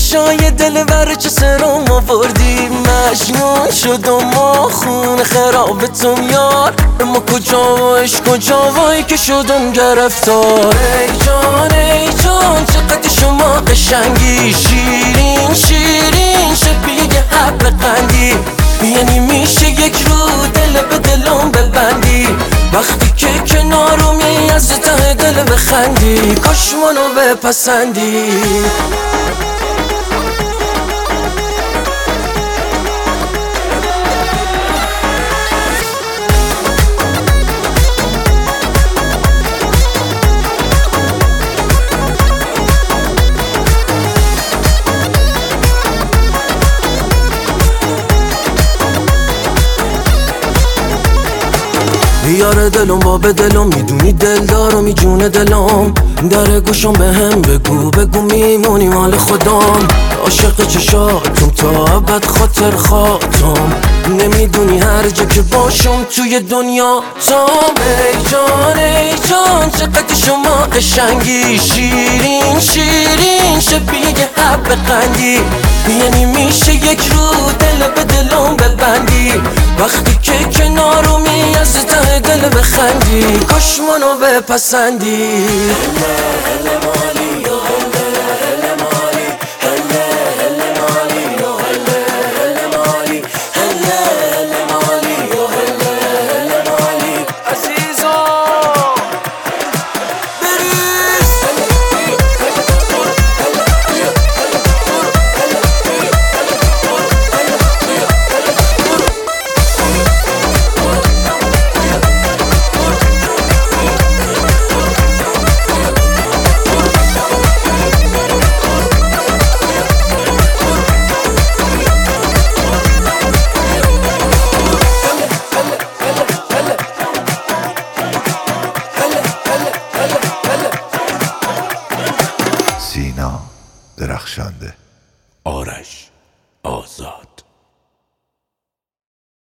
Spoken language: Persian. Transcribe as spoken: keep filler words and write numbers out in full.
چشای دلبر چه سرم آوردی مجنون شدم و خون خرابتم یار اما کجا و عشق کجا وای که شدم گرفتار ای جان ای جان چقدر شما قشنگی شیرین شیرین شبیه حب قندی یعنی میشه یک رو دل به دلم ببندی وقتی که کنارمی از ته دل بخندی کاش منو بپسندی یار دلم با به دلم میدونی دل دارم میجونه دلم در گوشم به هم بگو بگو میمونی مال خودم عاشق چشاتم تا ابد خاطر خاطم نمیدونی هر جا که باشم توی دنیا تام ای جان ای جان چقدر شما قشنگی شیرین شیرین شبیه حب قندی یعنی میشه یک رو دل به دلم ببندی وقتی که کنارمی از ته دل بخندی کاش منو بپسندی